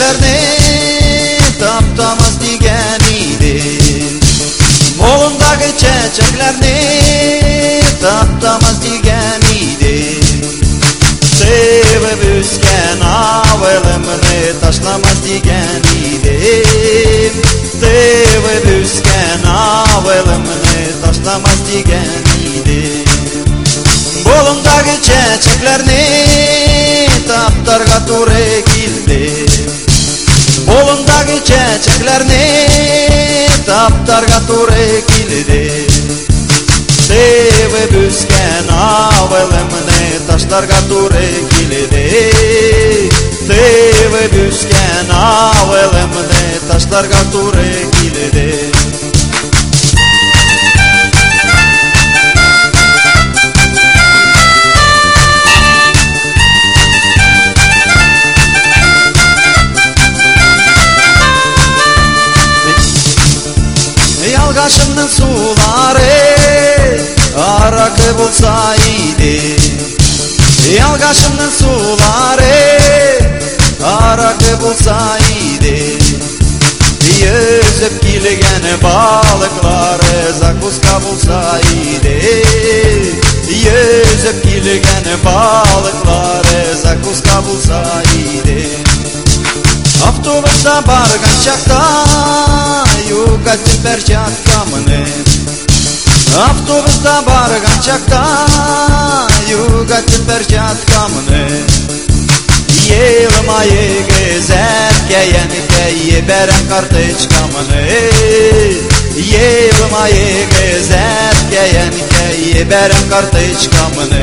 çiçeklerini taptamaz digen idi. Molundaki çiçeklerini taptamaz digen idi. Sevip üsken avelımını taşlamaz digen idi. Sevip üsken avelımını taşlamaz digen idi. Bolundaki çiçeklerini taptarga ture kildi. Bolundaki çiçeklerini taptarga ture kildi. Sevip üsken avelımını taşlarga ture kildi. Sevip üsken avelımını taşlarga ture kildi. Yalgaşımның suları arakı bulsa idi. Yalgaşımның suları arakı bulsa idi. Yüzüp kilgen balıkları zakuska bulsa idi. Yüzüp kilgen balıkları zakuska bulsa idi. Avtobusda bargan çakta yukaçın perçatkamını. Avtobusda bargan çakta yukaçın perçatkamını. Yılmayı gezerken keye berem kartışkamını. Yılmayı gezerken keye berem kartışkamını.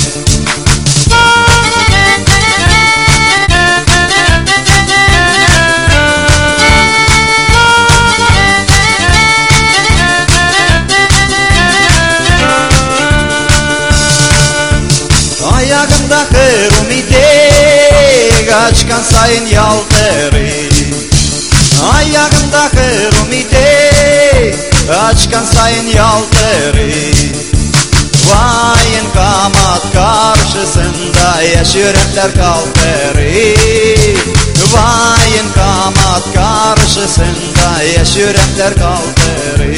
Ayağımda kırmide kaçkan sayın yaltırı. Ayağımda kırmide kaçkan sayın yaltırı. Vayın kamat karşısında yaş yürekler kaldırı. Vayın kamat karşısında yaş yürekler kaldırı.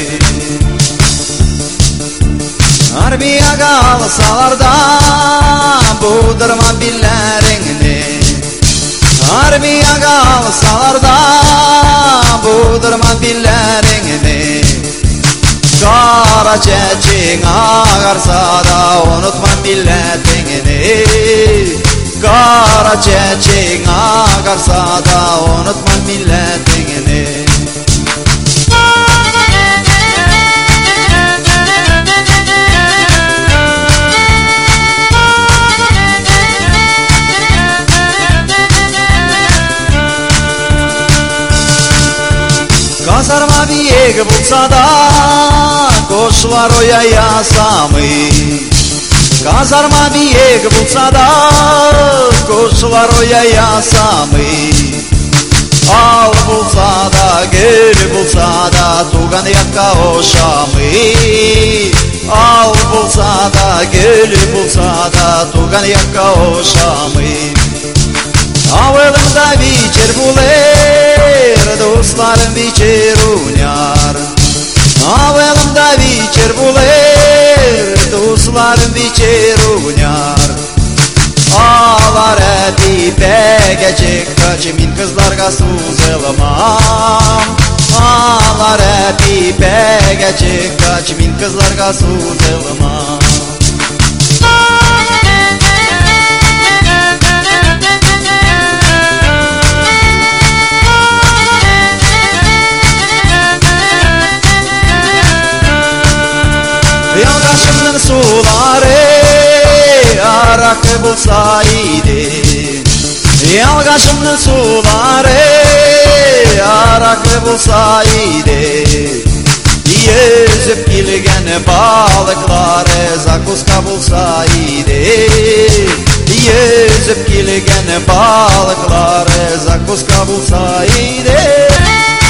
Arbiyaga alsalar da buğdırma billerini. Arbiyaga alsalar da buğdırma billerini. Kara çeçin ağarsa da unutma milletini. Kara çeçin ağarsa da unutma milletini. Kazarma bir bulsa da koşular oya yasamı. Kazarma bir bulsa da koşular oya yasamı. Al bulsa da gül bulsa da tugan yakka oşamı. Al bulsa da gül bulsa da tugan yakka oşamı. Avılımda biçer buler, dostlarım biçer unyar. Avılımda biçer buler, dostlarım biçer unyar. Ağlar epi pegecek kaçımın kızlarga suzılmam. Ağlar epi pegecek kaçımın kızlarga suzılmam. Yalgaşımның suları arakı bulsa idi. Yalgaşımның suları arakı bulsa idi. Yüzüp kilgen balıkları zakuska bulsa idi. Yüzüp kilgen balıkları zakuska bulsa idi.